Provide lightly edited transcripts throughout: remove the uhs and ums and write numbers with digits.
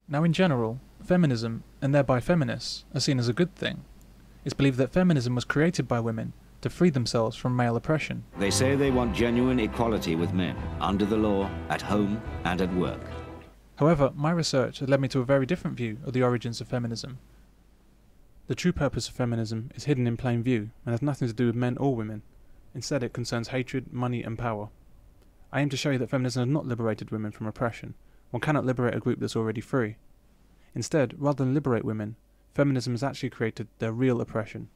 Now in general, feminism, and thereby feminists, are seen as a good thing. It's believed that feminism was created by women to free themselves from male oppression. They say they want genuine equality with men, under the law, at home and at work. However, my research has led me to a very different view of the origins of feminism. The true purpose of feminism is hidden in plain view and has nothing to do with men or women. Instead, it concerns hatred, money, and power. I aim to show you that feminism has not liberated women from oppression. One cannot liberate a group that's already free. Instead, rather than liberate women, feminism has actually created their real oppression.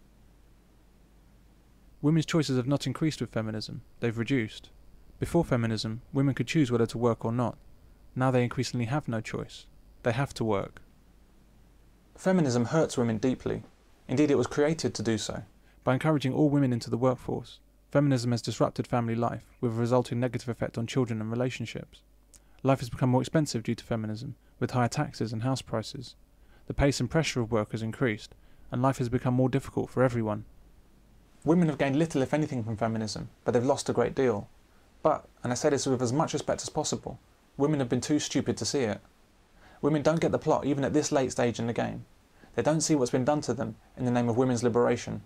Women's choices have not increased with feminism, they've reduced. Before feminism, women could choose whether to work or not. Now they increasingly have no choice. They have to work. Feminism hurts women deeply. Indeed, it was created to do so. By encouraging all women into the workforce, feminism has disrupted family life, with a resulting negative effect on children and relationships. Life has become more expensive due to feminism, with higher taxes and house prices. The pace and pressure of work has increased, and life has become more difficult for everyone. Women have gained little if anything from feminism, but they've lost a great deal. But, and I say this with as much respect as possible, women have been too stupid to see it. Women don't get the plot even at this late stage in the game. They don't see what's been done to them in the name of women's liberation.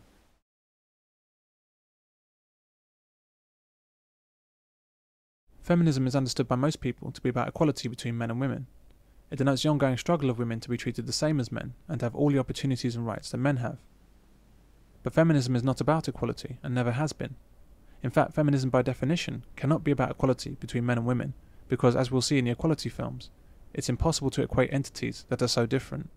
Feminism is understood by most people to be about equality between men and women. It denotes the ongoing struggle of women to be treated the same as men and to have all the opportunities and rights that men have. But feminism is not about equality and never has been. In fact, feminism by definition cannot be about equality between men and women because, as we'll see in the equality films, it's impossible to equate entities that are so different.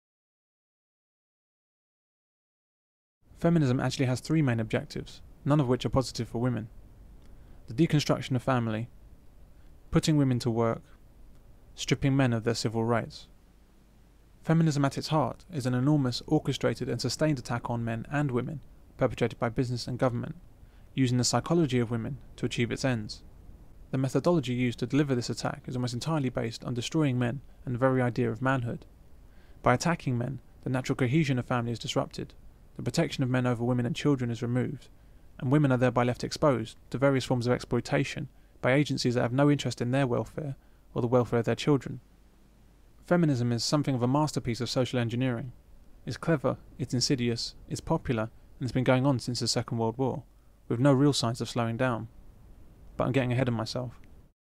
Feminism actually has three main objectives, none of which are positive for women. The deconstruction of family, putting women to work, stripping men of their civil rights. Feminism at its heart is an enormous, orchestrated and sustained attack on men and women, perpetrated by business and government, using the psychology of women to achieve its ends. The methodology used to deliver this attack is almost entirely based on destroying men and the very idea of manhood. By attacking men, the natural cohesion of family is disrupted, the protection of men over women and children is removed, and women are thereby left exposed to various forms of exploitation by agencies that have no interest in their welfare or the welfare of their children. Feminism is something of a masterpiece of social engineering. It's clever, it's insidious, it's popular, and it's been going on since the Second World War, with no real signs of slowing down. But I'm getting ahead of myself.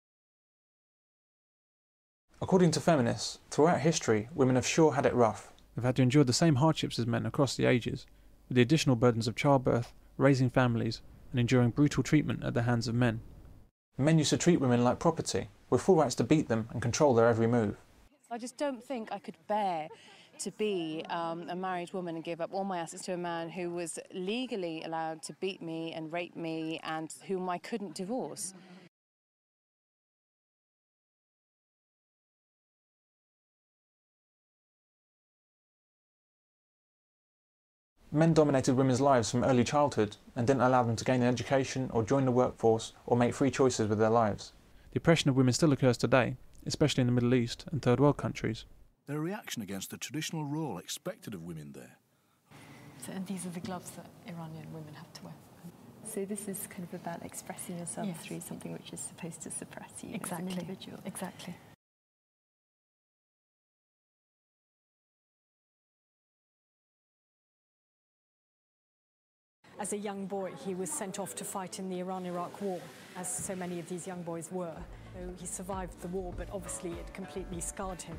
According to feminists, throughout history, women have sure had it rough. They've had to endure the same hardships as men across the ages, with the additional burdens of childbirth, raising families, and enduring brutal treatment at the hands of men. Men used to treat women like property, with full rights to beat them and control their every move. I just don't think I could bear to be a married woman and give up all my assets to a man who was legally allowed to beat me and rape me and whom I couldn't divorce. Men dominated women's lives from early childhood and didn't allow them to gain an education or join the workforce or make free choices with their lives. The oppression of women still occurs today, especially in the Middle East and third world countries. Their reaction against the traditional role expected of women there. And these are the gloves that Iranian women have to wear. So this is kind of about expressing yourself through something which is supposed to suppress you as an individual. Exactly. As a young boy, he was sent off to fight in the Iran-Iraq war, as so many of these young boys were. So he survived the war, but obviously it completely scarred him.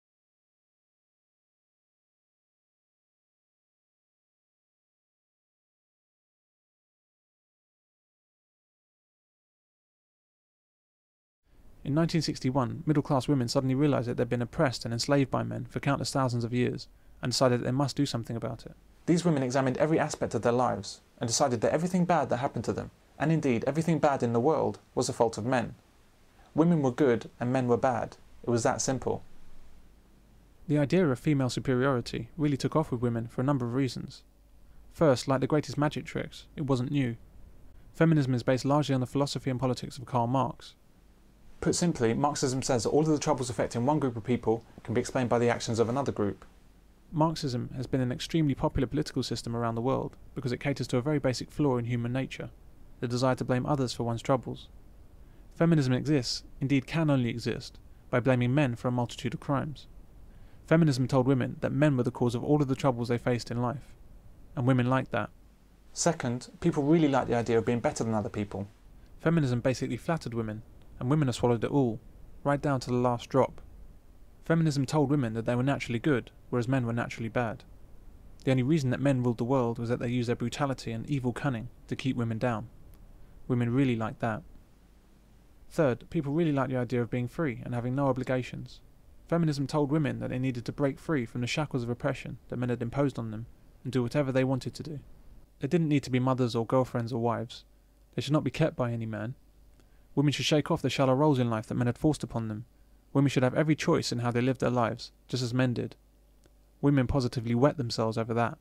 In 1961, middle-class women suddenly realised that they'd been oppressed and enslaved by men for countless thousands of years, and decided that they must do something about it. These women examined every aspect of their lives, and decided that everything bad that happened to them, and indeed everything bad in the world, was the fault of men. Women were good and men were bad. It was that simple. The idea of female superiority really took off with women for a number of reasons. First, like the greatest magic tricks, it wasn't new. Feminism is based largely on the philosophy and politics of Karl Marx. Put simply, Marxism says that all of the troubles affecting one group of people can be explained by the actions of another group. Marxism has been an extremely popular political system around the world because it caters to a very basic flaw in human nature, the desire to blame others for one's troubles. Feminism exists, indeed can only exist, by blaming men for a multitude of crimes. Feminism told women that men were the cause of all of the troubles they faced in life, and women liked that. Second, people really like the idea of being better than other people. Feminism basically flattered women, and women have swallowed it all, right down to the last drop. Feminism told women that they were naturally good, whereas men were naturally bad. The only reason that men ruled the world was that they used their brutality and evil cunning to keep women down. Women really liked that. Third, people really liked the idea of being free and having no obligations. Feminism told women that they needed to break free from the shackles of oppression that men had imposed on them and do whatever they wanted to do. They didn't need to be mothers or girlfriends or wives. They should not be kept by any man. Women should shake off the shallow roles in life that men had forced upon them. Women should have every choice in how they lived their lives, just as men did. Women positively wet themselves over that.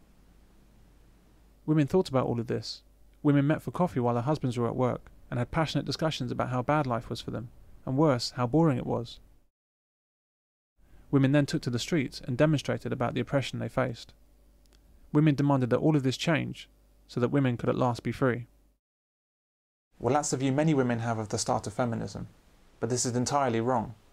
Women thought about all of this. Women met for coffee while their husbands were at work and had passionate discussions about how bad life was for them, and worse, how boring it was. Women then took to the streets and demonstrated about the oppression they faced. Women demanded that all of this change, so that women could at last be free. Well, that's the view many women have of the start of feminism, but this is entirely wrong.